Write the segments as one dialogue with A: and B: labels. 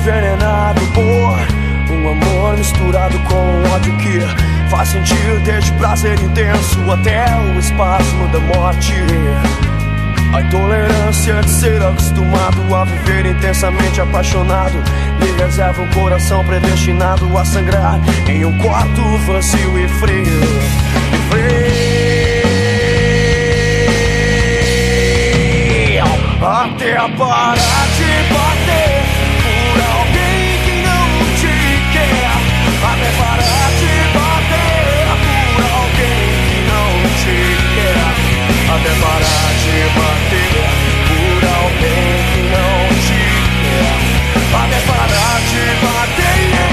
A: envenenado por um amor misturado com um ódio que faz sentir desde prazer intenso até o espasmo da morte. A intolerância de ser acostumado a viver intensamente apaixonado me reserva um coração predestinado a sangrar em um quarto vazio e frio. Até parar de bater por alguém que não te quer. Até parar de bater por alguém que não te quer. Até parar de bater por alguém que não te quer. Até parar de bater.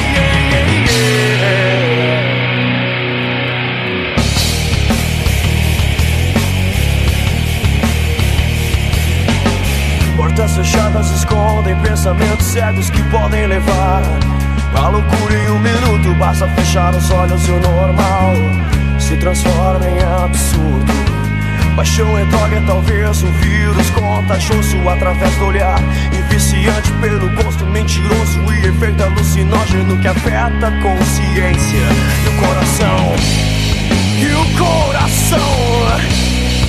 A: Portas fechadas escondem pensamentos cegos que podem levar à loucura em um minuto. Basta fechar os olhos e o normal se transforma em absurdo. Paixão é droga, talvez um vírus contagioso através do olhar e viciante pelo gosto mentiroso e efeito alucinógeno que afeta a consciência e o coração. E o coração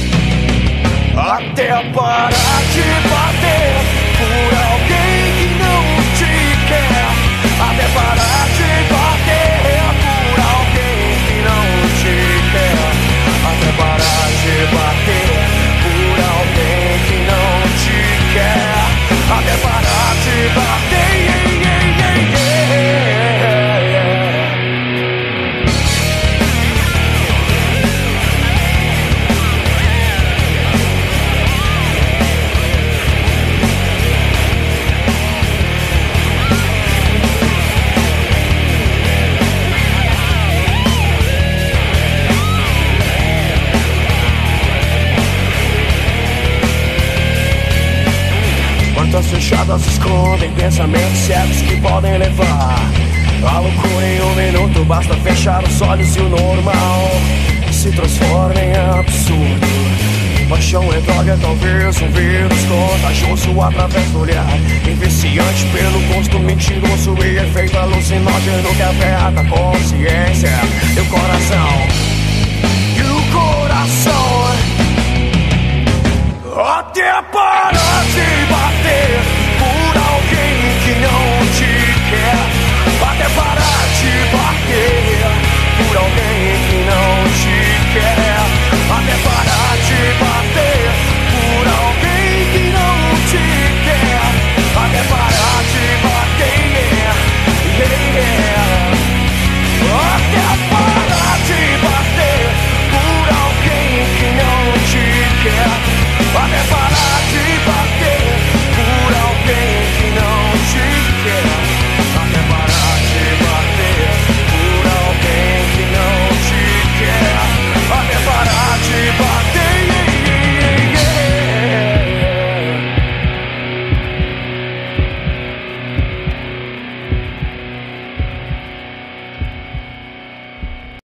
A: até parar de bater por alguém que não te quer. Até parar de bater por alguém que não te quer. Até parar de bater por alguém que não te quer. Até parar de bater. Portas fechadas escondem pensamentos cegos que podem levar à loucura em um minuto. Basta fechar os olhos e o normal se transforma em absurdo. Paixão é droga, talvez um vírus contagioso através do olhar e viciante pelo gosto mentiroso e efeito alucinógeno que afeta a consciência e o coração. E o coração até